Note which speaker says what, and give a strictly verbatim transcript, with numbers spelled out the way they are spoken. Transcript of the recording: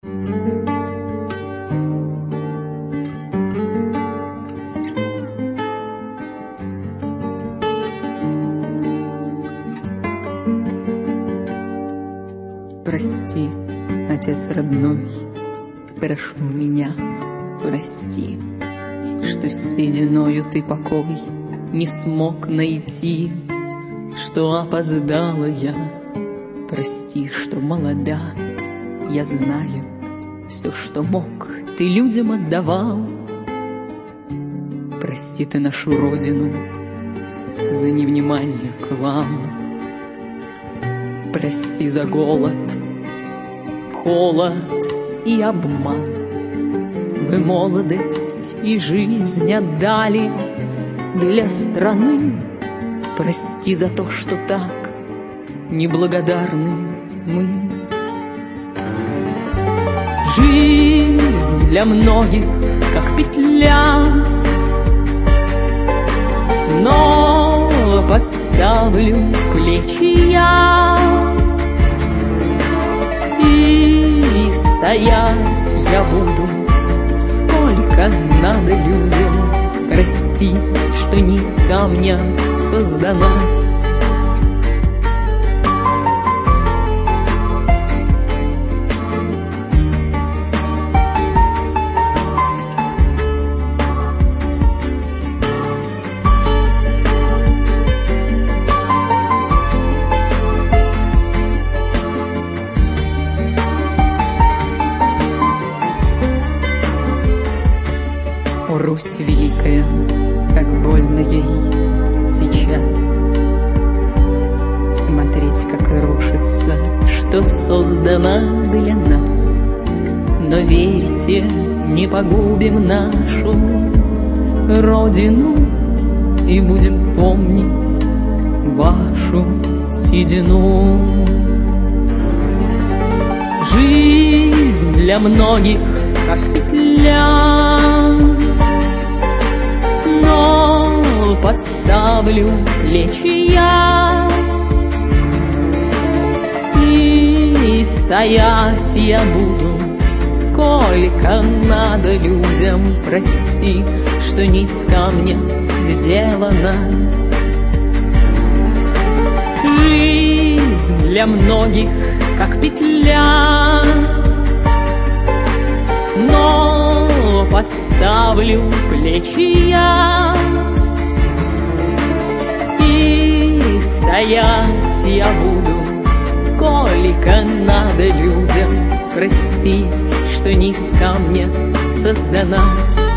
Speaker 1: Прости, Отец родной, прошу меня, прости, что сединою ты покой не смог найти, что опоздала я. Прости, что молода, я знаю, все, что мог, ты людям отдавал. Прости ты нашу Родину за невнимание к вам. Прости за голод, холод и обман. Вы молодость и жизнь отдали для страны. Прости за то, что так неблагодарны мы. Жизнь для многих как петля, но подставлю плечи я, и стоять я буду, сколько надо людям. Прости, что не из камня создана. О, Русь великая, как больно ей сейчас смотреть, как рушится, что создано для нас. Но верьте, не погубим нашу Родину и будем помнить вашу седину. Жизнь для многих как петля, но подставлю плечи я, и стоять я буду, сколько надо людям. Прости, что не из камня сделана. Жизнь для многих как петля, но подставлю плечи я, и стоять я буду, сколько надо людям. Прости, что не из камня создана.